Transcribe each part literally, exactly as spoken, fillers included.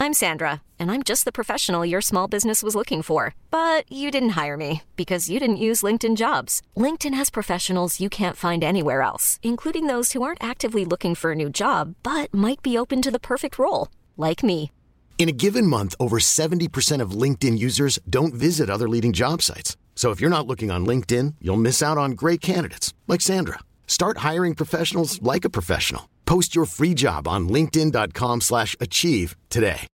I'm Sandra, and I'm just the professional your small business was looking for. But you didn't hire me because you didn't use LinkedIn Jobs. LinkedIn has professionals you can't find anywhere else, including those who aren't actively looking for a new job, but might be open to the perfect role, like me. In a given month, over seventy percent of LinkedIn users don't visit other leading job sites. So if you're not looking on LinkedIn, you'll miss out on great candidates like Sandra. Start hiring professionals like a professional. Post your free job on linkedin dot com slash achieve today.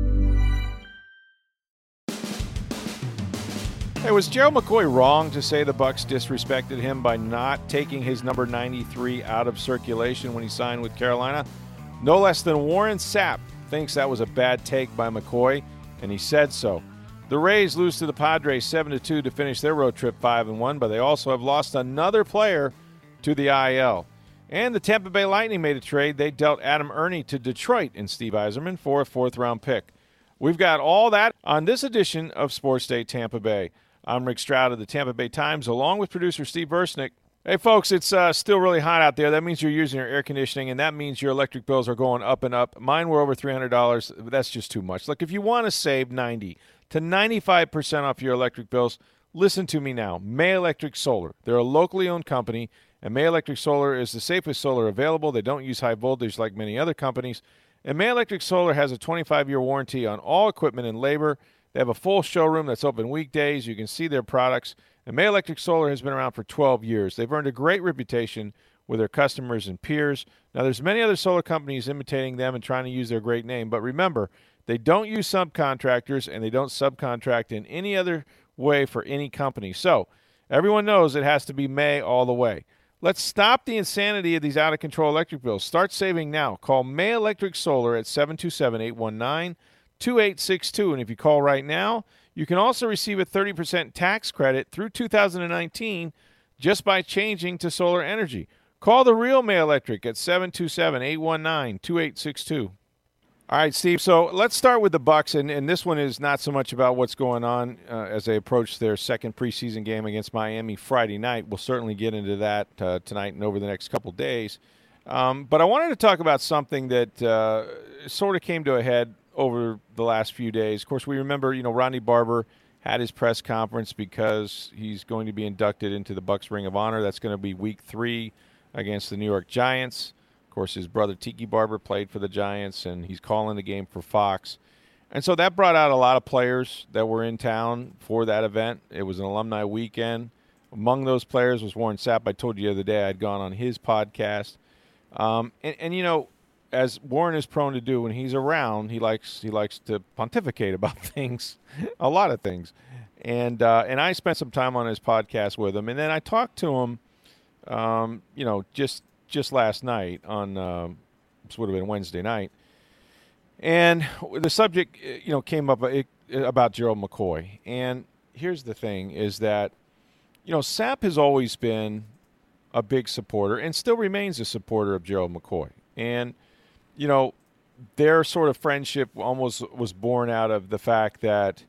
Hey, was Gerald McCoy wrong to say the Bucs disrespected him by not taking his number ninety-three out of circulation when he signed with Carolina? No less than Warren Sapp thinks that was a bad take by McCoy, and he said so. The Rays lose to the Padres seven to two to finish their road trip five and one, but they also have lost another player to the I L. And the Tampa Bay Lightning made a trade. They dealt Adam Ernie to Detroit and Steve Yzerman for a fourth-round pick. We've got all that on this edition of Sports Day Tampa Bay. I'm Rick Stroud of the Tampa Bay Times, along with producer Steve Versnick. Hey, folks, it's uh, still really hot out there. That means you're using your air conditioning, and that means your electric bills are going up and up. Mine were over three hundred dollars. That's just too much. Look, if you want to save ninety to ninety-five percent off your electric bills, listen to me now. May Electric Solar. They're a locally owned company, and May Electric Solar is the safest solar available. They don't use high voltage like many other companies. And May Electric Solar has a twenty-five year warranty on all equipment and labor. They have a full showroom that's open weekdays. You can see their products. And May Electric Solar has been around for twelve years. They've earned a great reputation with their customers and peers. Now, there's many other solar companies imitating them and trying to use their great name. But remember, they don't use subcontractors, and they don't subcontract in any other way for any company. So everyone knows it has to be May all the way. Let's stop the insanity of these out-of-control electric bills. Start saving now. Call May Electric Solar at seven two seven, eight one nine, two eight six two. And if you call right now, you can also receive a thirty percent tax credit through two thousand nineteen just by changing to solar energy. Call the real May Electric at seven two seven, eight one nine, two eight six two. All right, Steve, so let's start with the Bucs, and, and this one is not so much about what's going on uh, as they approach their second preseason game against Miami Friday night. We'll certainly get into that uh, tonight and over the next couple days. Um, but I wanted to talk about something that uh, sort of came to a head over the last few days. Of course, we remember, you know, Ronnie Barber had his press conference because he's going to be inducted into the Bucs Ring of Honor. That's going to be week three against the New York Giants. Of course, his brother Tiki Barber played for the Giants, and he's calling the game for Fox. And so that brought out a lot of players that were in town for that event. It was an alumni weekend. Among those players was Warren Sapp. I told you the other day I'd gone on his podcast. Um, and, and, you know, as Warren is prone to do when he's around, he likes he likes to pontificate about things, a lot of things. And uh, and I spent some time on his podcast with him. And then I talked to him, um, you know, just – just last night on, uh, this would have been Wednesday night. And the subject, you know, came up about Gerald McCoy. And here's the thing is that, you know, Sapp has always been a big supporter and still remains a supporter of Gerald McCoy. And, you know, their sort of friendship almost was born out of the fact that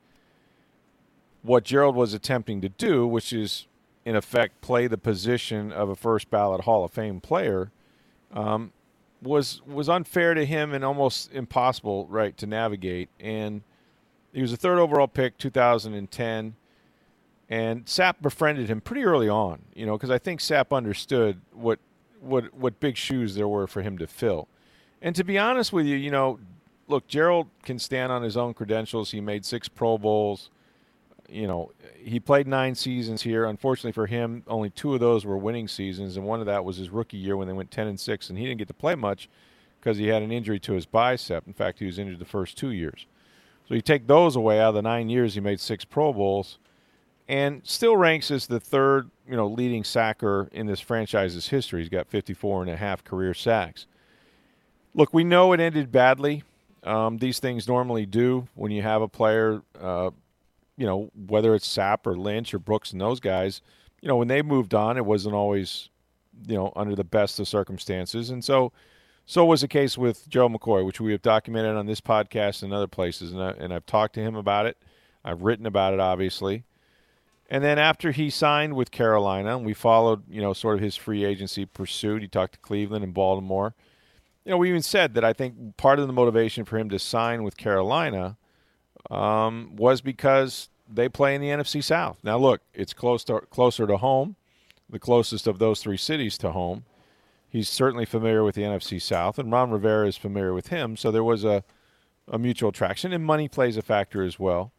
what Gerald was attempting to do, which is, in effect, play the position of a first-ballot Hall of Fame player, um, was was unfair to him and almost impossible, right, to navigate. And he was a third overall pick, two thousand ten, and Sapp befriended him pretty early on, you know, because I think Sapp understood what what what big shoes there were for him to fill. And to be honest with you, you know, look, Gerald can stand on his own credentials. He made six Pro Bowls. You know, he played nine seasons here. Unfortunately for him, only two of those were winning seasons, and one of that was his rookie year when they went ten and six, and he didn't get to play much because he had an injury to his bicep. In fact, he was injured the first two years. So you take those away, out of the nine years, he made six Pro Bowls, and still ranks as the third, you know, leading sacker in this franchise's history. He's got fifty-four and a half career sacks. Look, we know it ended badly. Um, these things normally do when you have a player. Uh, You know, whether it's Sapp or Lynch or Brooks and those guys, you know, when they moved on, it wasn't always, you know, under the best of circumstances. And so so was the case with Gerald McCoy, which we have documented on this podcast and other places. And, I, and I've talked to him about it. I've written about it, obviously. And then after he signed with Carolina, we followed, you know, sort of his free agency pursuit. He talked to Cleveland and Baltimore. you know, we even said that I think part of the motivation for him to sign with Carolina um, was because they play in the N F C South. Now, look, it's close to, closer to home, the closest of those three cities to home. He's certainly familiar with the N F C South, and Ron Rivera is familiar with him, so there was a, a mutual attraction, and money plays a factor as well.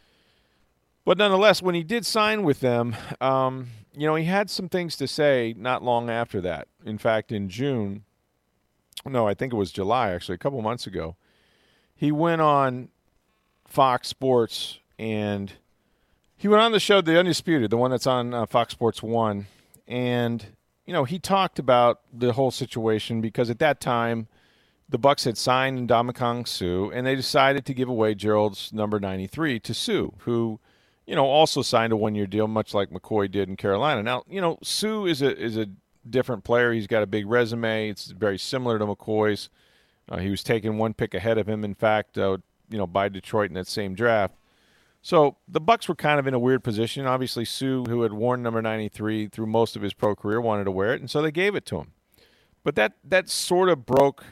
But nonetheless, when he did sign with them, um, you know, he had some things to say not long after that. In fact, in June, no, I think it was July, actually, a couple months ago, he went on Fox Sports, and he went on the show The Undisputed, the one that's on uh, Fox Sports one, and, you know, he talked about the whole situation because at that time, the Bucs had signed Ndamukong Suh, and they decided to give away Gerald's number ninety-three to Suh, who, you know, also signed a one-year deal, much like McCoy did in Carolina. Now, you know, Suh is a is a different player. He's got a big resume. It's very similar to McCoy's. Uh, he was taken one pick ahead of him, in fact, uh, you know, by Detroit in that same draft. So the Bucs were kind of in a weird position. Obviously, Suh, who had worn number ninety-three through most of his pro career, wanted to wear it, and so they gave it to him. But that that sort of broke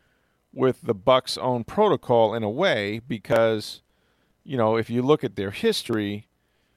with the Bucs' own protocol in a way because, you know, if you look at their history,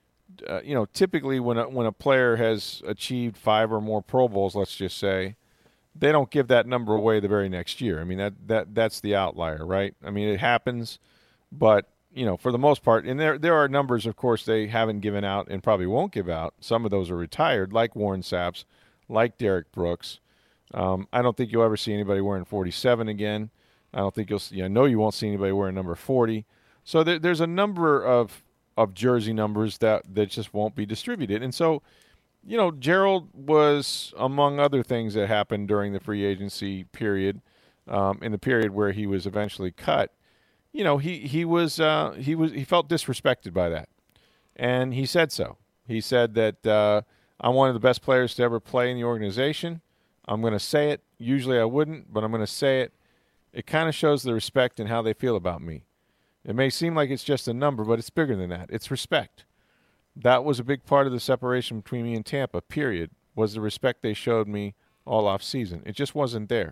uh, you know, typically when a, when a player has achieved five or more Pro Bowls, let's just say, they don't give that number away the very next year. I mean, that, that that's the outlier, right? I mean, it happens, but, you know, for the most part, and there there are numbers, of course, they haven't given out and probably won't give out. Some of those are retired, like Warren Sapp's, like Derek Brooks. Um, I don't think you'll ever see anybody wearing forty-seven again. I don't think you'll see, I know you won't see anybody wearing number forty. So there, there's a number of, of jersey numbers that, that just won't be distributed. And so, you know, Gerald was, among other things that happened during the free agency period, um, in the period where he was eventually cut, you know, he, he was uh, he was he felt disrespected by that. And he said so. He said that uh, I'm one of the best players to ever play in the organization. I'm going to say it. Usually I wouldn't, but I'm going to say it. It kind of shows the respect and how they feel about me. It may seem like it's just a number, but it's bigger than that. It's respect. That was a big part of the separation between me and Tampa, period, was the respect they showed me all off season. It just wasn't there.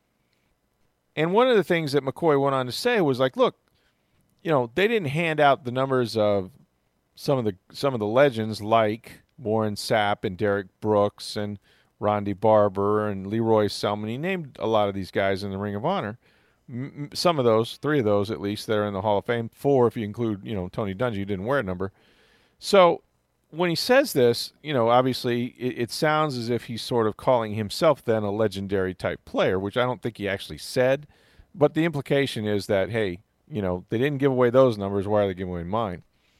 And one of the things that McCoy went on to say was like, look, you know, they didn't hand out the numbers of some of the some of the legends like Warren Sapp and Derek Brooks and Ronde Barber and Leroy Selman. He named a lot of these guys in the Ring of Honor. M- some of those, three of those at least, that are in the Hall of Fame. Four if you include, you know, Tony Dungy, who didn't wear a number. So when he says this, you know, obviously it, it sounds as if he's sort of calling himself then a legendary type player, which I don't think he actually said. But the implication is that, hey, you know, they didn't give away those numbers. Why are they giving away mine?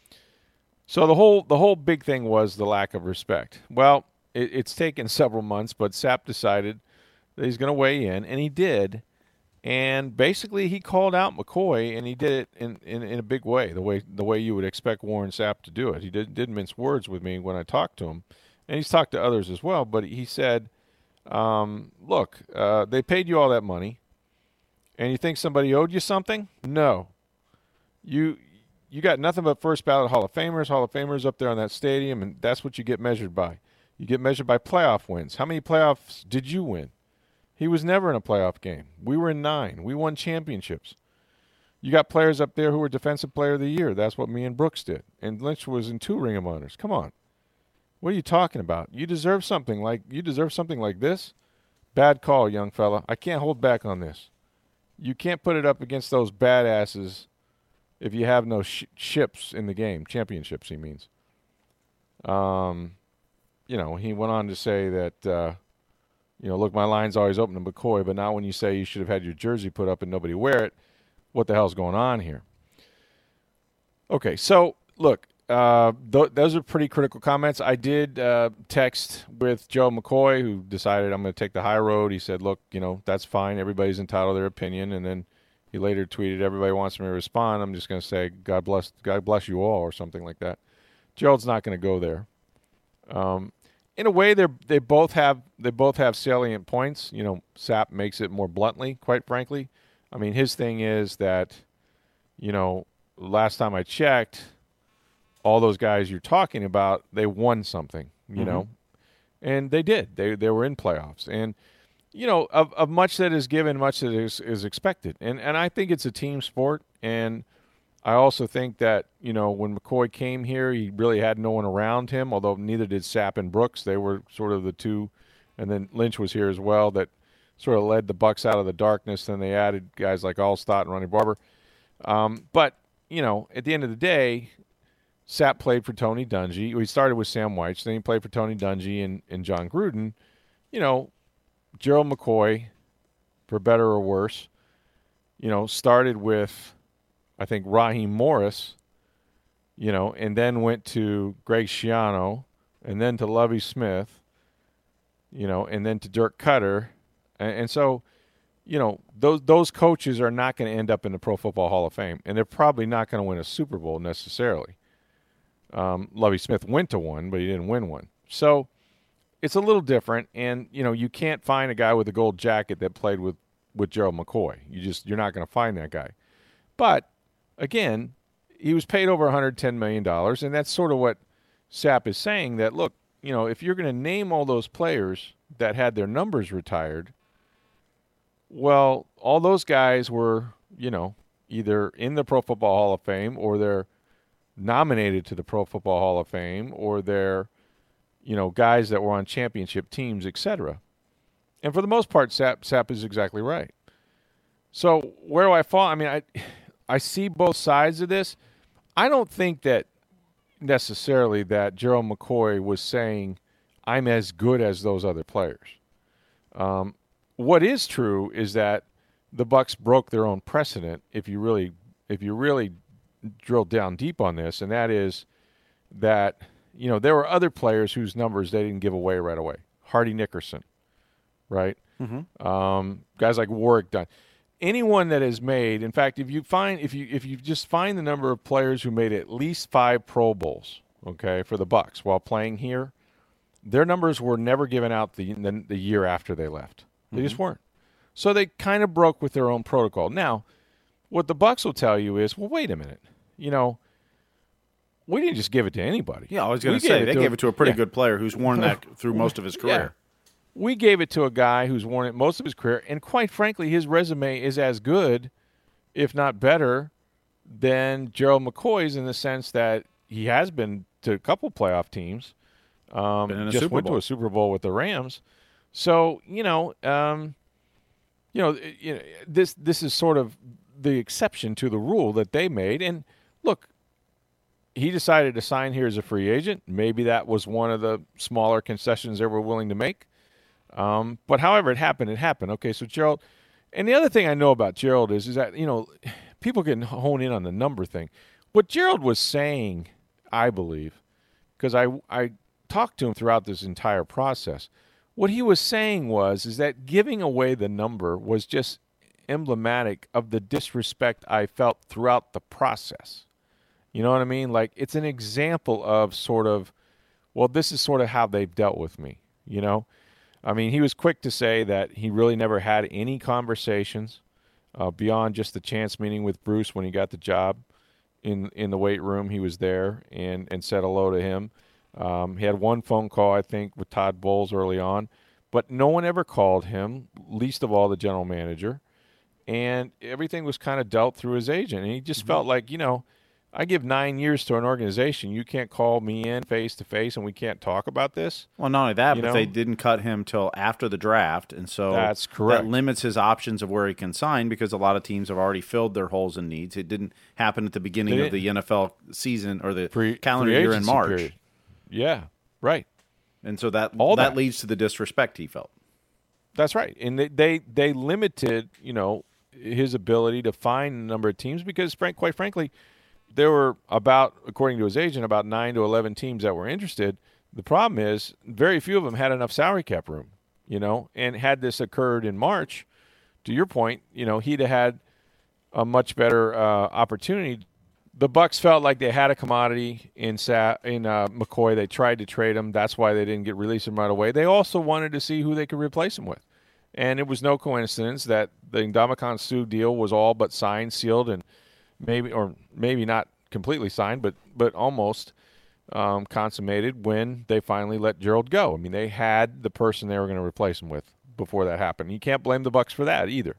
So the whole the whole big thing was the lack of respect. Well, it, it's taken several months, but Sapp decided that he's going to weigh in, and he did. And basically, he called out McCoy, and he did it in, in, in a big way, the way the way you would expect Warren Sapp to do it. He did, didn't mince words with me when I talked to him, and he's talked to others as well. But he said, um, look, uh, they paid you all that money, and you think somebody owed you something? No. You you got nothing but first ballot Hall of Famers, Hall of Famers up there on that stadium, and that's what you get measured by. You get measured by playoff wins. How many playoffs did you win? He was never in a playoff game. We were in nine. We won championships. You got players up there who were Defensive Player of the Year. That's what me and Brooks did. And Lynch was in two Ring of Honors. Come on. What are you talking about? You deserve something like you deserve something like this? Bad call, young fella. I can't hold back on this. You can't put it up against those badasses if you have no sh- ships in the game. Championships, he means. Um, you know, he went on to say that, uh, you know, look, my line's always open to McCoy, but not when you say you should have had your jersey put up and nobody wear it. What the hell's going on here? Okay, so, look, uh, th- those are pretty critical comments. I did uh, text with Joe McCoy, who decided I'm going to take the high road. He said, look, you know, that's fine. Everybody's entitled to their opinion. And then he later tweeted, everybody wants me to respond. I'm just going to say, God bless God bless you all, or something like that. Gerald's not going to go there. Um In a way, they they both have they both have salient points. You know, Sapp makes it more bluntly, quite frankly. I mean, his thing is that, you know, last time I checked, all those guys you're talking about, they won something, you mm-hmm. know, and they did. They they were in playoffs, and you know, of, of much that is given, much that is, is expected. And and I think it's a team sport. And I also think that, you know, when McCoy came here, he really had no one around him, although neither did Sapp and Brooks. They were sort of the two. And then Lynch was here as well, that sort of led the Bucs out of the darkness. Then they added guys like Allstott and Ronnie Barber. Um, but, you know, at the end of the day, Sapp played for Tony Dungy. We started with Sam Weich. Then he played for Tony Dungy and, and John Gruden. You know, Gerald McCoy, for better or worse, you know, started with, I think, Raheem Morris, you know, and then went to Greg Schiano, and then to Lovie Smith, you know, and then to Dirk Cutter. And, and so, you know, those those coaches are not going to end up in the Pro Football Hall of Fame, and they're probably not going to win a Super Bowl necessarily. Um, Lovie Smith went to one, but he didn't win one. So it's a little different, and, you know, you can't find a guy with a gold jacket that played with, with Gerald McCoy. You just, you're not going to find that guy. But, again, he was paid over one hundred ten million dollars, and that's sort of what Sapp is saying, that, look, you know, if you're going to name all those players that had their numbers retired, well, all those guys were, you know, either in the Pro Football Hall of Fame, or they're nominated to the Pro Football Hall of Fame, or they're, you know, guys that were on championship teams, et cetera. And for the most part, Sapp, Sapp is exactly right. So where do I fall? I mean, I, I see both sides of this. I don't think that necessarily that Gerald McCoy was saying, I'm as good as those other players. Um, what is true is that the Bucs broke their own precedent, if you really, if you really drill down deep on this, and that is that, you know, there were other players whose numbers they didn't give away right away. Hardy Nickerson, right? Mm-hmm. Um, guys like Warrick Dunn. Anyone that has made, in fact, if you find, if you if you just find the number of players who made at least five Pro Bowls, okay, for the Bucs while playing here, their numbers were never given out the the, the year after they left. They mm-hmm. just weren't. So they kind of broke with their own protocol. Now, what the Bucs will tell you is, well, wait a minute, you know, we didn't just give it to anybody. Yeah, I was going to say, they gave it to a pretty yeah. good player who's worn that through most of his career. Yeah. We gave it to a guy who's worn it most of his career, and quite frankly, his resume is as good, if not better, than Gerald McCoy's, in the sense that he has been to a couple playoff teams, um, been in a just Super went Bowl. to a Super Bowl with the Rams. So, you know, um, you know, you know, this this is sort of the exception to the rule that they made. And look, he decided to sign here as a free agent. Maybe that was one of the smaller concessions they were willing to make. Um, but however it happened, it happened. Okay, so Gerald, and the other thing I know about Gerald is, is that, you know, people can hone in on the number thing. What Gerald was saying, I believe, because I, I talked to him throughout this entire process, what he was saying was, is that giving away the number was just emblematic of the disrespect I felt throughout the process. You know what I mean? Like, it's an example of sort of, well, this is sort of how they've dealt with me, you know? I mean, he was quick to say that he really never had any conversations uh, beyond just the chance meeting with Bruce when he got the job in in the weight room. He was there and, and said hello to him. Um, he had one phone call, I think, with Todd Bowles early on, but no one ever called him, least of all the general manager, and everything was kind of dealt through his agent. And he just mm-hmm. felt like, you know, I give nine years to an organization. You can't call me in face-to-face and we can't talk about this. Well, not only that, you but know? They didn't cut him till after the draft, and so that's correct. That limits his options of where he can sign, because a lot of teams have already filled their holes and needs. It didn't happen at the beginning of the N F L season or the Pre, calendar year in March. Period. Yeah, right. And so that All that, that leads to the disrespect he felt. That's right. And they, they, they limited, you know, his ability to find a number of teams because, frank, quite frankly, there were about, according to his agent, about nine to eleven teams that were interested. The problem is very few of them had enough salary cap room, you know, and had this occurred in March, to your point, you know, he'd have had a much better uh, opportunity. The Bucs felt like they had a commodity in Sa- in uh, McCoy. They tried to trade him. That's why they didn't get release him right away. They also wanted to see who they could replace him with. And it was no coincidence that the Ndamukong Suh deal was all but signed, sealed, and maybe or maybe not completely signed, but but almost um, consummated when they finally let Gerald go. I mean, they had the person they were going to replace him with before that happened. You can't blame the Bucs for that either.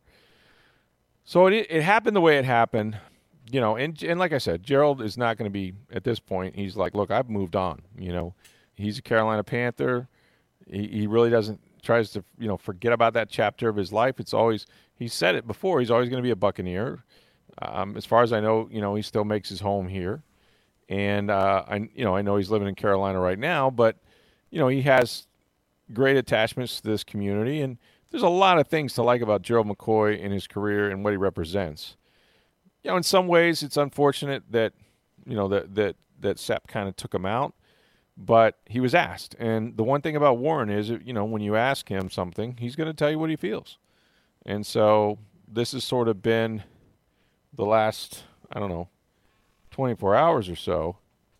So it it happened the way it happened, you know. And and like I said, Gerald is not going to be at this point. He's like, look, I've moved on. You know, he's a Carolina Panther. He he really doesn't tries to you know forget about that chapter of his life. It's always he said it before. He's always going to be a Buccaneer. Um, as far as I know, you know, he still makes his home here. And, uh, I, you know, I know he's living in Carolina right now, but, you know, he has great attachments to this community. And there's a lot of things to like about Gerald McCoy in his career and what he represents. You know, in some ways it's unfortunate that, you know, that, that, that Sepp kind of took him out, but he was asked. And the one thing about Warren is, you know, when you ask him something, he's going to tell you what he feels. And so this has sort of been the last, I don't know, twenty-four hours or so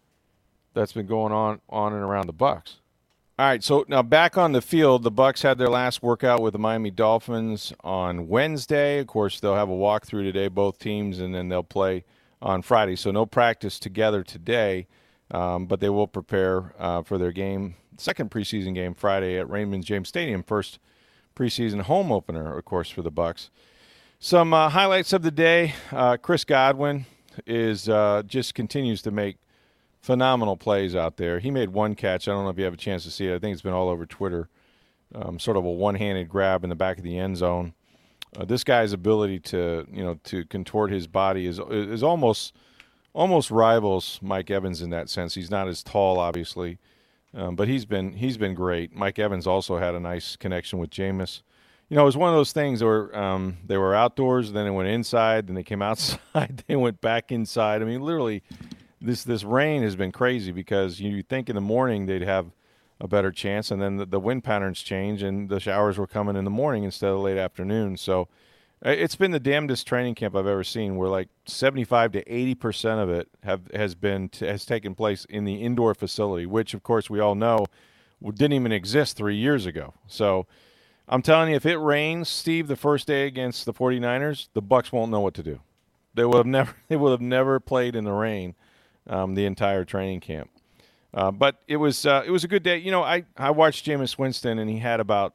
that's been going on on and around the Bucs. All right, so now back on the field, the Bucs had their last workout with the Miami Dolphins on Wednesday. Of course, they'll have a walkthrough today, both teams, and then they'll play on Friday. So no practice together today, um, but they will prepare uh, for their game, second preseason game Friday at Raymond James Stadium, first preseason home opener, of course, for the Bucs. Some uh, highlights of the day: uh, Chris Godwin is uh, just continues to make phenomenal plays out there. He made one catch. I don't know if you have a chance to see it. I think it's been all over Twitter. Um, sort of a one-handed grab in the back of the end zone. Uh, this guy's ability to, you know, to contort his body is is almost almost rivals Mike Evans in that sense. He's not as tall, obviously, um, but he's been he's been great. Mike Evans also had a nice connection with Jameis. You know, it was one of those things where um, they were outdoors, then they went inside, then they came outside, they went back inside. I mean, literally, this this rain has been crazy because you think in the morning they'd have a better chance, and then the, the wind patterns change, and the showers were coming in the morning instead of late afternoon. So it's been the damnedest training camp I've ever seen, where like seventy-five to eighty percent of it have has been has taken place in the indoor facility, which, of course, we all know didn't even exist three years ago. So I'm telling you, if it rains, Steve, the first day against the 49ers, the Bucs won't know what to do. They would have never, they would have never played in the rain um, the entire training camp. Uh, but it was, uh, it was a good day. You know, I, I watched Jameis Winston, and he had about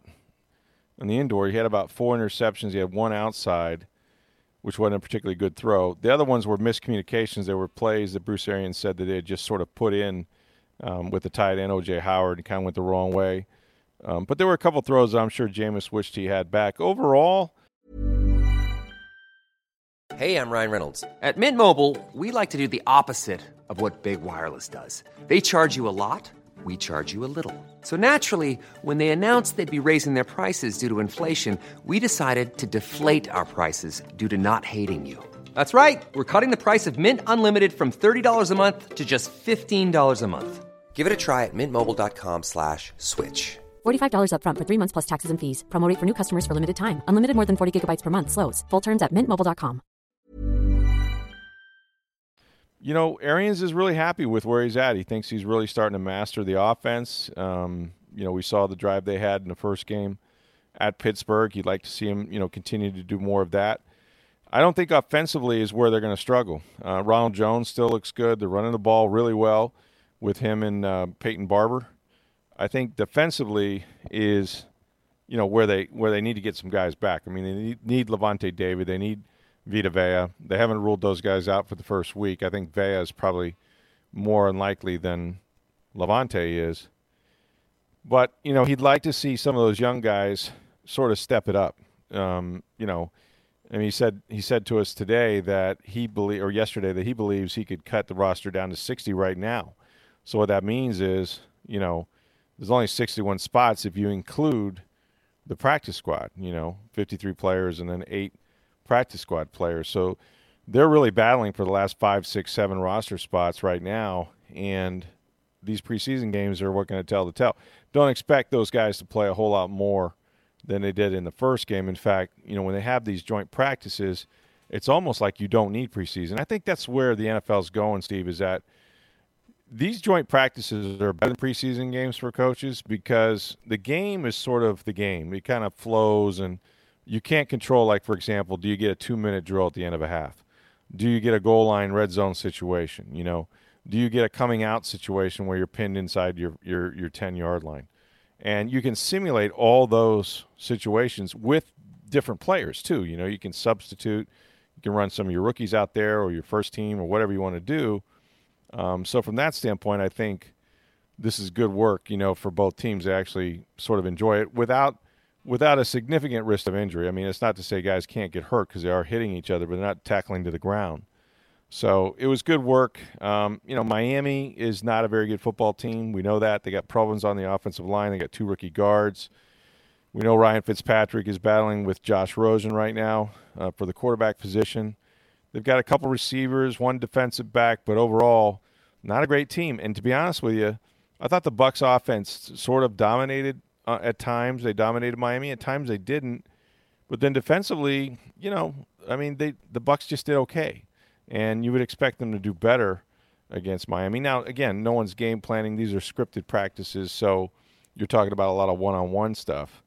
in the indoor, he had about four interceptions. He had one outside, which wasn't a particularly good throw. The other ones were miscommunications. There were plays that Bruce Arians said that they had just sort of put in um, with the tight end O J Howard and kind of went the wrong way. Um, but there were a couple throws that I'm sure Jameis wished he had back. Overall, Hey, I'm Ryan Reynolds. At Mint Mobile, we like to do the opposite of what Big Wireless does. They charge you a lot, we charge you a little. So naturally, when they announced they'd be raising their prices due to inflation, we decided to deflate our prices due to not hating you. That's right. We're cutting the price of Mint Unlimited from thirty dollars a month to just fifteen dollars a month. Give it a try at mintmobile.com slash switch. forty-five dollars up front for three months plus taxes and fees. Promo rate for new customers for limited time. Unlimited more than forty gigabytes per month. Slows full terms at mint mobile dot com. You know, Arians is really happy with where he's at. He thinks he's really starting to master the offense. Um, you know, we saw the drive they had in the first game at Pittsburgh. He'd like to see him, you know, continue to do more of that. I don't think offensively is where they're going to struggle. Uh, Ronald Jones still looks good. They're running the ball really well with him and uh, Peyton Barber. I think defensively is, you know, where they where they need to get some guys back. I mean, they need, need Levante David. They need Vita Vea. They haven't ruled those guys out for the first week. I think Vea is probably more unlikely than Levante is. But, you know, he'd like to see some of those young guys sort of step it up. Um, you know, and he said he said to us today that he believe or yesterday that he believes he could cut the roster down to sixty right now. So what that means is, you know, there's only sixty-one spots if you include the practice squad, you know, fifty-three players and then eight practice squad players. So they're really battling for the last five, six, seven roster spots right now. And these preseason games are what going to tell the tale. Don't expect those guys to play a whole lot more than they did in the first game. In fact, you know, when they have these joint practices, it's almost like you don't need preseason. I think that's where the N F L is going, Steve, is that these joint practices are better than preseason games for coaches because the game is sort of the game. It kind of flows, and you can't control, like, for example, do you get a two-minute drill at the end of a half? Do you get a goal line red zone situation? You know, do you get a coming out situation where you're pinned inside your your your ten-yard line? And you can simulate all those situations with different players too. You know, you can substitute, you can run some of your rookies out there or your first team or whatever you want to do. Um, so from that standpoint, I think this is good work, you know, for both teams to actually sort of enjoy it without without a significant risk of injury. I mean, it's not to say guys can't get hurt because they are hitting each other, but they're not tackling to the ground. So it was good work. Um, you know, Miami is not a very good football team. We know that. They got problems on the offensive line. They got two rookie guards. We know Ryan Fitzpatrick is battling with Josh Rosen right now uh, for the quarterback position. They've got a couple receivers, one defensive back, but overall, not a great team. And to be honest with you, I thought the Bucs offense sort of dominated uh, at times. They dominated Miami. At times they didn't. But then defensively, you know, I mean, they the Bucs just did okay. And you would expect them to do better against Miami. Now, again, no one's game planning. These are scripted practices, so you're talking about a lot of one-on-one stuff.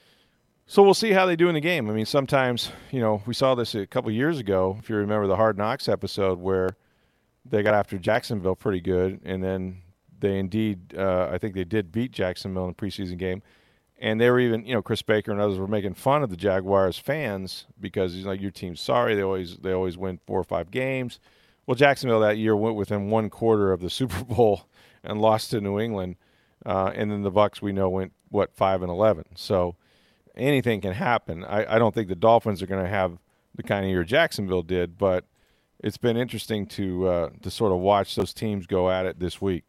So we'll see how they do in the game. I mean, sometimes, you know, we saw this a couple years ago, if you remember the Hard Knocks episode, where they got after Jacksonville pretty good, and then they indeed, uh, I think they did beat Jacksonville in the preseason game. And they were even, you know, Chris Baker and others were making fun of the Jaguars fans because he's like, your team's sorry. They always they always win four or five games. Well, Jacksonville that year went within one quarter of the Super Bowl and lost to New England. Uh, and then the Bucs, we know, went, what, five and eleven. So anything can happen. I, I don't think the Dolphins are going to have the kind of year Jacksonville did, but it's been interesting to uh, to sort of watch those teams go at it this week.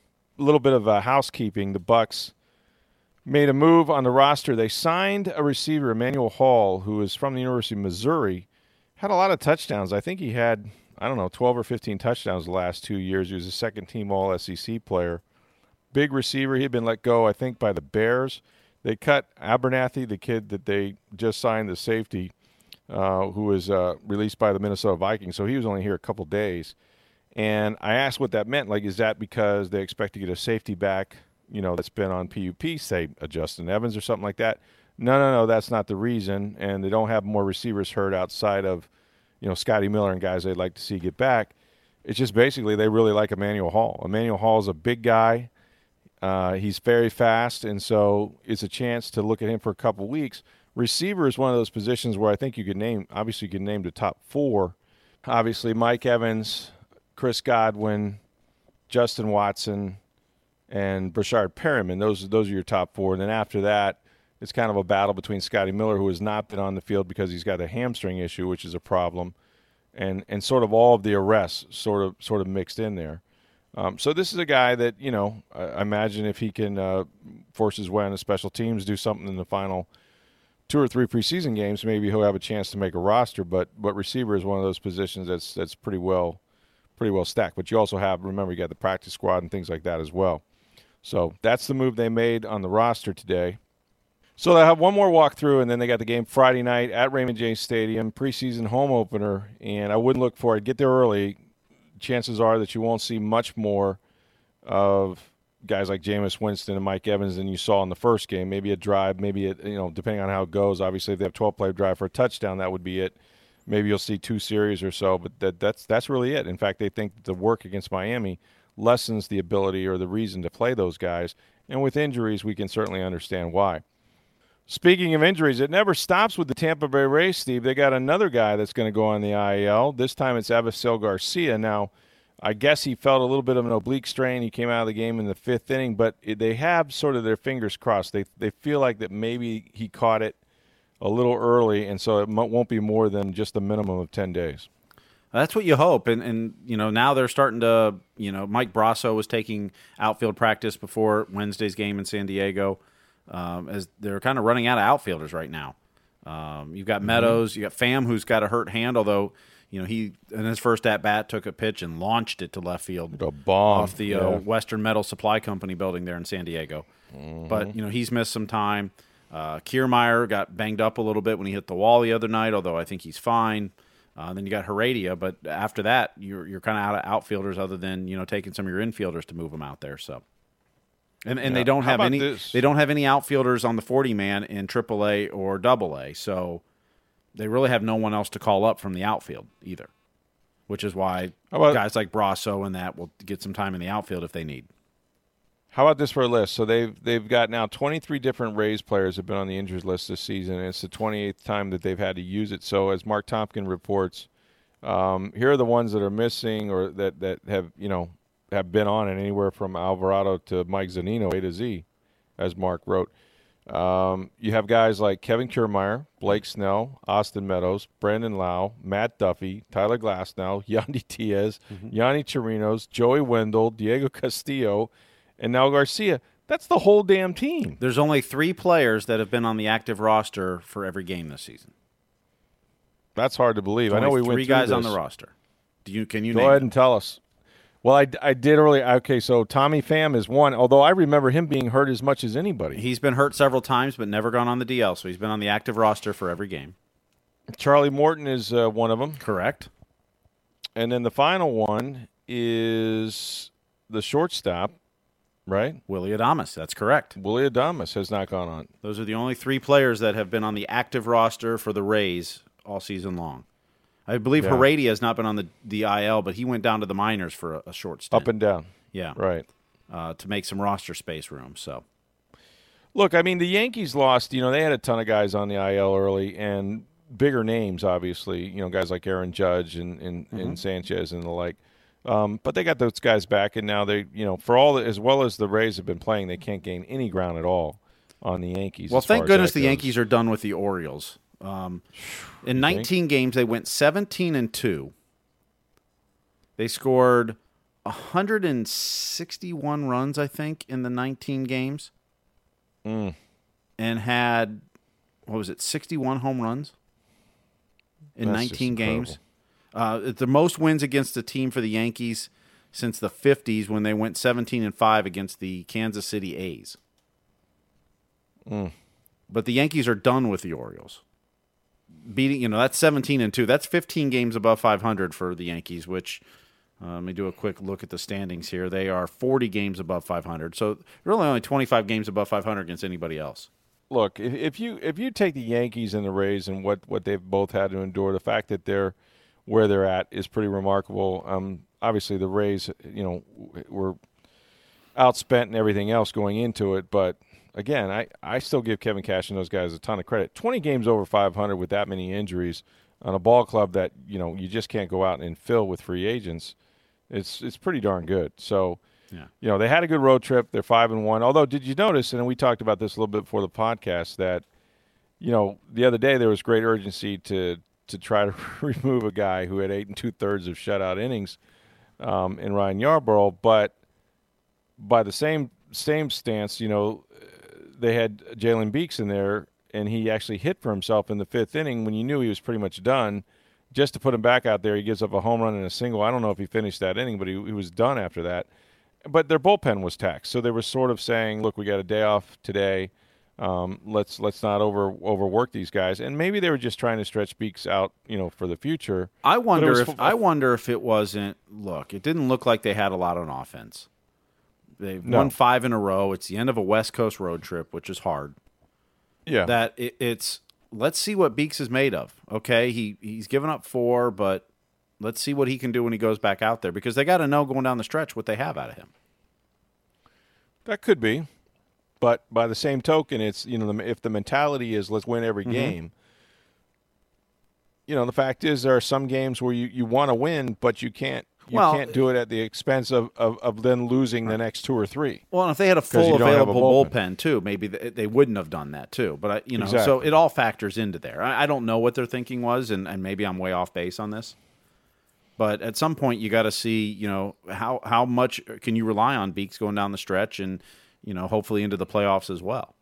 A little bit of uh, housekeeping. The Bucs made a move on the roster. They signed a receiver, Emmanuel Hall, who is from the University of Missouri. Had a lot of touchdowns. I think he had, I don't know, twelve or fifteen touchdowns the last two years. He was a second-team All S E C player. Big receiver. He had been let go, I think, by the Bears. They cut Abernathy, the kid that they just signed, the safety, uh, who was uh, released by the Minnesota Vikings. So he was only here a couple days. And I asked what that meant. Like, is that because they expect to get a safety back, you know, that's been on P U P, say a Justin Evans or something like that? No, no, no, that's not the reason. And they don't have more receivers hurt outside of, you know, Scotty Miller and guys they'd like to see get back. It's just basically they really like Emmanuel Hall. Emmanuel Hall is a big guy. Uh, he's very fast, and so it's a chance to look at him for a couple weeks. Receiver is one of those positions where I think you could name, obviously you could name the top four. Obviously Mike Evans, Chris Godwin, Justin Watson, and Brashard Perriman. Those, those are your top four. And then after that, it's kind of a battle between Scotty Miller, who has not been on the field because he's got a hamstring issue, which is a problem, and and sort of all of the arrests sort of sort of mixed in there. Um, so this is a guy that, you know, I, I imagine if he can uh, force his way on the special teams, do something in the final two or three preseason games, maybe he'll have a chance to make a roster. But but receiver is one of those positions that's that's pretty well pretty well stacked. But you also have, remember, you got the practice squad and things like that as well. So that's the move they made on the roster today. So they have one more walkthrough, and then they got the game Friday night at Raymond James Stadium, preseason home opener. And I wouldn't look for it. Get there early. Chances are that you won't see much more of guys like Jameis Winston and Mike Evans than you saw in the first game. Maybe a drive, maybe, a, you know, depending on how it goes. Obviously, if they have twelve-play drive for a touchdown, that would be it. Maybe you'll see two series or so, but that, that's that's really it. In fact, they think the work against Miami lessens the ability or the reason to play those guys. And with injuries, we can certainly understand why. Speaking of injuries, it never stops with the Tampa Bay Rays, Steve. They got another guy that's going to go on the I L. This time it's Avisail Garcia. Now, I guess he felt a little bit of an oblique strain. He came out of the game in the fifth inning, but they have sort of their fingers crossed. They they feel like that maybe he caught it a little early, and so it won't be more than just a minimum of ten days. That's what you hope. And, and, you know, now they're starting to, you know, Mike Brasso was taking outfield practice before Wednesday's game in San Diego, um, as they're kind of running out of outfielders right now. Um, you've got mm-hmm. Meadows, you got Pham, who's got a hurt hand, although, you know, he, in his first at-bat, took a pitch and launched it to left field. A bomb. Off the yeah. uh, Western Metal Supply Company building there in San Diego. Mm-hmm. But, you know, he's missed some time. Uh, Kiermaier got banged up a little bit when he hit the wall the other night, although I think he's fine. Uh, then you got Heredia, but after that, you're you're kind of out of outfielders, other than, you know, taking some of your infielders to move them out there. So, and and yeah. they don't How have any this? they don't have any outfielders on the forty man in triple A or double A. So they really have no one else to call up from the outfield either, which is why about, guys like Brasso and that will get some time in the outfield if they need. How about this for a list? So they've they've got now twenty-three different Rays players have been on the injured list this season, and it's the twenty-eighth time that they've had to use it. So as Mark Tompkin reports, um, here are the ones that are missing or that, that have you know have been on it, anywhere from Alvarado to Mike Zunino, A to Z, as Mark wrote. Um, you have guys like Kevin Kiermaier, Blake Snell, Austin Meadows, Brandon Lau, Matt Duffy, Tyler Glasnow, Yandy Diaz, mm-hmm. Yanni Chirinos, Joey Wendell, Diego Castillo, and now Garcia. That's the whole damn team. There's only three players that have been on the active roster for every game this season. That's hard to believe. I know we went through three guys this. on the roster. Do you? Can you go name ahead them? and tell us? Well, I, I did earlier. Okay, so Tommy Pham is one, although I remember him being hurt as much as anybody. He's been hurt several times, but never gone on the D L, so he's been on the active roster for every game. Charlie Morton is uh, one of them. Correct. And then the final one is the shortstop, right? Willie Adames, that's correct. Willie Adames has not gone on. Those are the only three players that have been on the active roster for the Rays all season long. I believe yeah. Heredia has not been on the, the I L, but he went down to the minors for a, a short stint. Up and down. Yeah. Right. Uh, to make some roster space room. So, look, I mean, the Yankees lost, you know, they had a ton of guys on the I L early, and bigger names, obviously, you know, guys like Aaron Judge and, and, mm-hmm. and Sanchez and the like. Um, but they got those guys back, and now they, you know, for all the, as well as the Rays have been playing, they can't gain any ground at all on the Yankees. Well, thank goodness the goes. Yankees are done with the Orioles. Um, in nineteen games, they went seventeen and two. They scored one hundred sixty-one runs, I think, in the nineteen games, mm. and had what was it, sixty-one home runs in That's nineteen games. Uh, it's the most wins against a team for the Yankees since the fifties, when they went seventeen and five against the Kansas City A's. Mm. But the Yankees are done with the Orioles. Beating, you know, that's seventeen and two. That's fifteen games above five hundred for the Yankees, which, uh, let me do a quick look at the standings here. They are forty games above five hundred. So really only twenty-five games above five hundred against anybody else. Look, if, if you if you take the Yankees and the Rays and what, what they've both had to endure, the fact that they're where they're at is pretty remarkable. Um, obviously, the Rays, you know, were outspent and everything else going into it, but again, I, I still give Kevin Cash and those guys a ton of credit. twenty games over five hundred with that many injuries on a ball club that, you know, you just can't go out and fill with free agents. It's it's pretty darn good. So, yeah. you know, they had a good road trip. They're five and one. Although, did you notice, and we talked about this a little bit before the podcast, that, you know, the other day there was great urgency to to try to remove a guy who had eight and two-thirds of shutout innings um, in Ryan Yarbrough. But by the same same stance, you know, they had Jalen Beeks in there, and he actually hit for himself in the fifth inning when you knew he was pretty much done. Just to put him back out there, he gives up a home run and a single. I don't know if he finished that inning, but he, he was done after that. But their bullpen was taxed, so they were sort of saying, "Look, we got a day off today. Um, let's let's not over overwork these guys." And maybe they were just trying to stretch Beeks out, you know, for the future. I wonder if f- I wonder if it wasn't. Look, it didn't look like they had a lot on offense. They've No. won five in a row. It's the end of a West Coast road trip, which is hard. Yeah, That it, it's let's see what Beeks is made of. Okay, he he's given up four, but let's see what he can do when he goes back out there, because they got to know going down the stretch what they have out of him. that could be. But by the same token, it's, you know, if the mentality is let's win every Mm-hmm. game, you know, the fact is there are some games where you, you want to win, but you can't you Well, can't do it at the expense of, of, of then losing the next two or three. Well, and if they had a 'Cause full you don't have a available bullpen. bullpen. too, maybe they, they wouldn't have done that too. But I, you know, so Exactly. it all factors into there. I, I don't know what their thinking was, and, and maybe I'm way off base on this. But at some point, you got to see, you know, how how much can you rely on Beeks going down the stretch, and, you know, hopefully into the playoffs as well.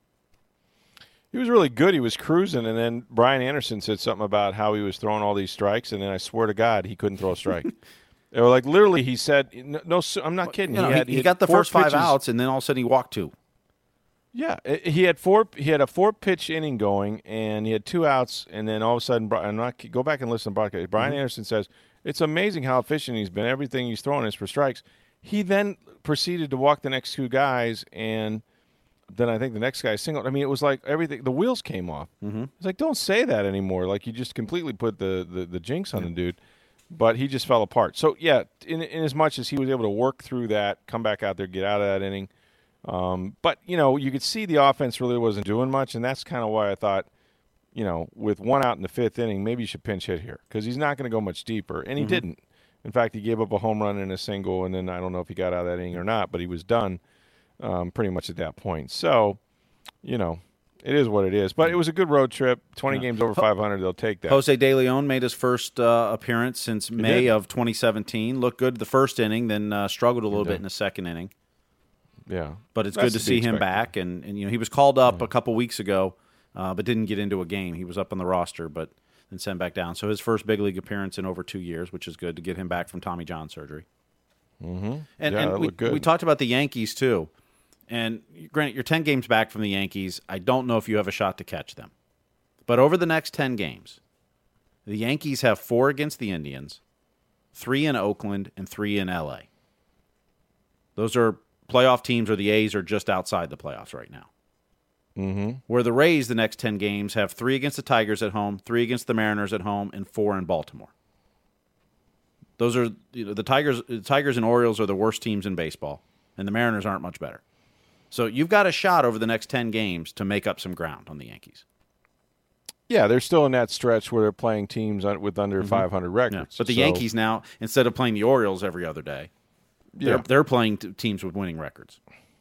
He was really good. He was cruising, and then Brian Anderson said something about how he was throwing all these strikes, and then I swear to God, he couldn't throw a strike. They were like, literally, he said, no, no I'm not kidding. You know, he, had, he, he had got the four first five pitches. outs, and then all of a sudden he walked two. Yeah, i- he had four. He had a four-pitch inning going, and he had two outs, and then all of a sudden, Bri- I'm not go back and listen to the broadcast. Brian Mm-hmm. Anderson says it's amazing how efficient he's been. Everything he's throwing is for strikes. He then proceeded to walk the next two guys, and then I think the next guy singled. I mean, it was like everything. The wheels came off. Mm-hmm. It's like, don't say that anymore. Like, you just completely put the the, the jinx on the dude. But he just fell apart. So yeah, in in as much as he was able to work through that, come back out there, get out of that inning. Um, but, you know, you could see the offense really wasn't doing much, and that's kind of why I thought, you know, with one out in the fifth inning, maybe you should pinch hit here because he's not going to go much deeper, and he mm-hmm. didn't. In fact, he gave up a home run and a single, and then I don't know if he got out of that inning or not, but he was done um, pretty much at that point. So, you know, it is what it is. But it was a good road trip. twenty yeah. games over five hundred, they'll take that. Jose De Leon made his first uh, appearance since he May did. of twenty seventeen. Looked good the first inning, then uh, struggled a little bit in the second inning. Yeah. But it's That's good to, to see him back. And, and, you know, he was called up yeah. a couple weeks ago, uh, but didn't get into a game. He was up on the roster, but – and sent back down. So his first big league appearance in over two years, which is good to get him back from Tommy John surgery. Mm-hmm. And, yeah, and we, we talked about the Yankees too. And granted, you're ten games back from the Yankees. I don't know if you have a shot to catch them. But over the next ten games, the Yankees have four against the Indians, three in Oakland, and three in L A. Those are playoff teams, or the A's are just outside the playoffs right now. Mm-hmm. Where the Rays, the next ten games, have three against the Tigers at home, three against the Mariners at home, and four in Baltimore. Those are you know, the Tigers. The Tigers and Orioles are the worst teams in baseball, and the Mariners aren't much better. So you've got a shot over the next ten games to make up some ground on the Yankees. Yeah, they're still in that stretch where they're playing teams with under mm-hmm. five hundred records. Yeah. But the so. Yankees now, instead of playing the Orioles every other day, they're, yeah. they're playing t- teams with winning records.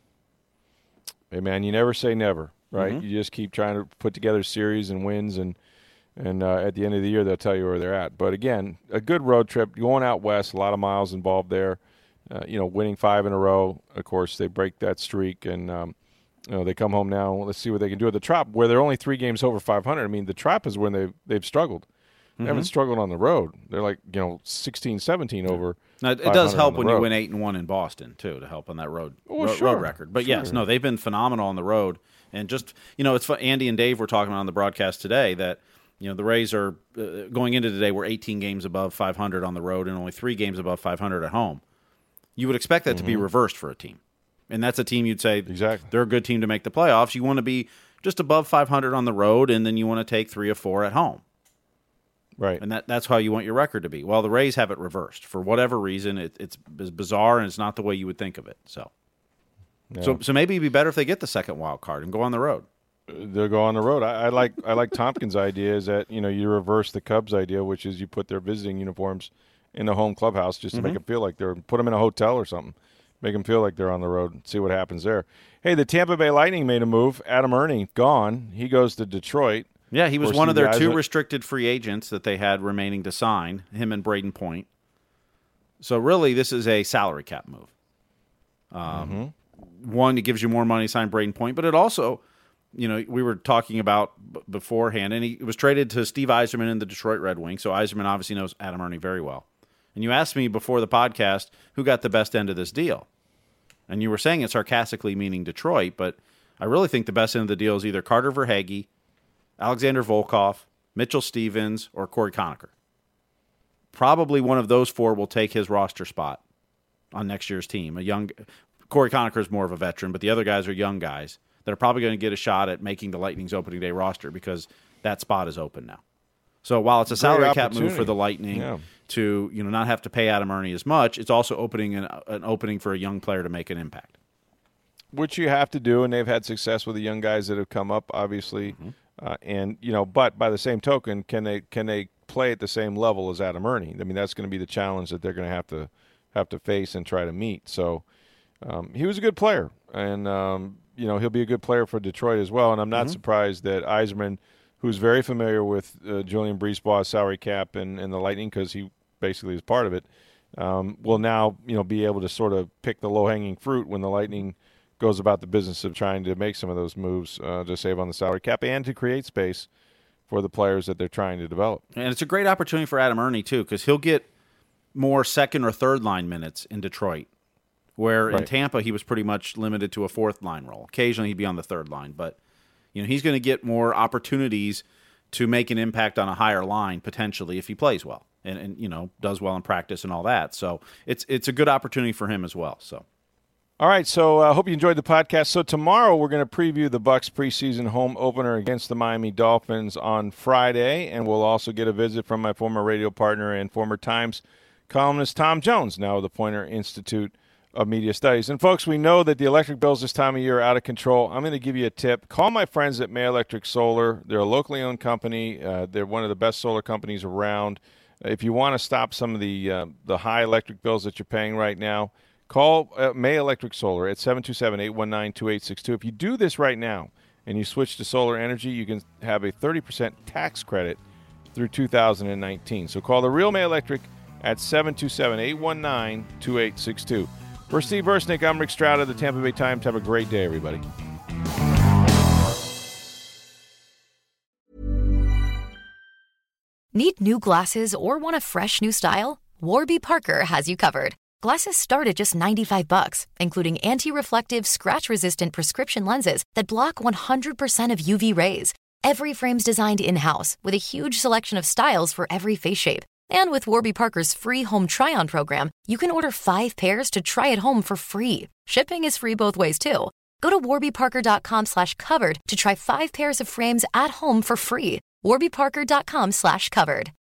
Hey, man, you never say never. Right, mm-hmm. you just keep trying to put together series and wins, and and uh, at the end of the year they'll tell you where they're at. But again, a good road trip, going out west, a lot of miles involved there. Uh, you know, winning five in a row. Of course, they break that streak, and um, you know they come home now. Let's see what they can do at the Trop, where they're only three games over five hundred. I mean, the Trop is when they they've struggled. They mm-hmm. haven't struggled on the road. They're like you know sixteen, seventeen yeah. over. Now, it does help when road. you win eight and one in Boston too to help on that road well, road, sure. road record. But sure. yes, no, they've been phenomenal on the road. And just, you know, it's fun. Andy and Dave were talking about on the broadcast today that, you know, the Rays are uh, going into today, we're eighteen games above five hundred on the road and only three games above five hundred at home. You would expect that mm-hmm. to be reversed for a team. And that's a team you'd say exactly. they're a good team to make the playoffs. You want to be just above five hundred on the road, and then you want to take three or four at home. Right. And that, that's how you want your record to be. Well, the Rays have it reversed. For whatever reason, it, it's, it's bizarre, and it's not the way you would think of it. So. Yeah. So, so maybe it'd be better if they get the second wild card and go on the road. They'll go on the road. I, I like I like Tompkins' idea is that you know you reverse the Cubs' idea, which is you put their visiting uniforms in the home clubhouse just to mm-hmm. make them feel like they're put them in a hotel or something, make them feel like they're on the road. And see what happens there. Hey, the Tampa Bay Lightning made a move. Adam Ernie gone. He goes to Detroit. Yeah, he was one of their two restricted free agents that they had remaining to sign. Him and Braden Point. So really, this is a salary cap move. Um. Mm-hmm. One, it gives you more money to sign Braden Point, but it also, you know, we were talking about b- beforehand, and he was traded to Steve Yzerman in the Detroit Red Wings, so Yzerman obviously knows Adam Ernie very well. And you asked me before the podcast who got the best end of this deal. And you were saying it sarcastically, meaning Detroit, but I really think the best end of the deal is either Carter Verhaeghe, Alexander Volkov, Mitchell Stevens, or Corey Conacher. Probably one of those four will take his roster spot on next year's team. A young Corey Conacher is more of a veteran, but the other guys are young guys that are probably going to get a shot at making the Lightning's opening day roster because that spot is open now. So while it's a salary cap move for the Lightning yeah. to you know not have to pay Adam Ernie as much, it's also opening an, an opening for a young player to make an impact. Which you have to do, and they've had success with the young guys that have come up, obviously. Mm-hmm. Uh, and you know, but by the same token, can they can they play at the same level as Adam Ernie? I mean, that's going to be the challenge that they're going to have to have to face and try to meet. So. Um, he was a good player, and um, you know he'll be a good player for Detroit as well. And I'm not mm-hmm. surprised that Yzerman, who's very familiar with uh, Julian Brisebois' salary cap and, and the Lightning because he basically is part of it, um, will now you know be able to sort of pick the low-hanging fruit when the Lightning goes about the business of trying to make some of those moves uh, to save on the salary cap and to create space for the players that they're trying to develop. And it's a great opportunity for Adam Ernie too because he'll get more second or third line minutes in Detroit. Where right. in Tampa, he was pretty much limited to a fourth line role. Occasionally, he'd be on the third line. But you know, he's going to get more opportunities to make an impact on a higher line, potentially, if he plays well and, and you know does well in practice and all that. So it's it's a good opportunity for him as well. So, all right. So I uh, hope you enjoyed the podcast. So tomorrow, we're going to preview the Bucs preseason home opener against the Miami Dolphins on Friday. And we'll also get a visit from my former radio partner and former Times columnist, Tom Jones, now of the Poynter Institute. of Media Studies. And folks, we know that the electric bills this time of year are out of control. I'm going to give you a tip. Call my friends at May Electric Solar. They're a locally owned company. Uh, they're one of the best solar companies around. If you want to stop some of the uh, the high electric bills that you're paying right now, call uh, May Electric Solar at seven two seven, eight one nine, two eight six two. If you do this right now and you switch to solar energy, you can have a thirty percent tax credit through two thousand nineteen. So call the real May Electric at seven two seven, eight one nine, two eight six two. For Steve Versnick, I'm Rick Stroud of the Tampa Bay Times. Have a great day, everybody. Need new glasses or want a fresh new style? Warby Parker has you covered. Glasses start at just ninety-five bucks, including anti-reflective, scratch-resistant prescription lenses that block one hundred percent of U V rays. Every frame's designed in-house with a huge selection of styles for every face shape. And with Warby Parker's free home try-on program, you can order five pairs to try at home for free. Shipping is free both ways, too. Go to warbyparker.com slash covered to try five pairs of frames at home for free. warbyparker.com slash covered.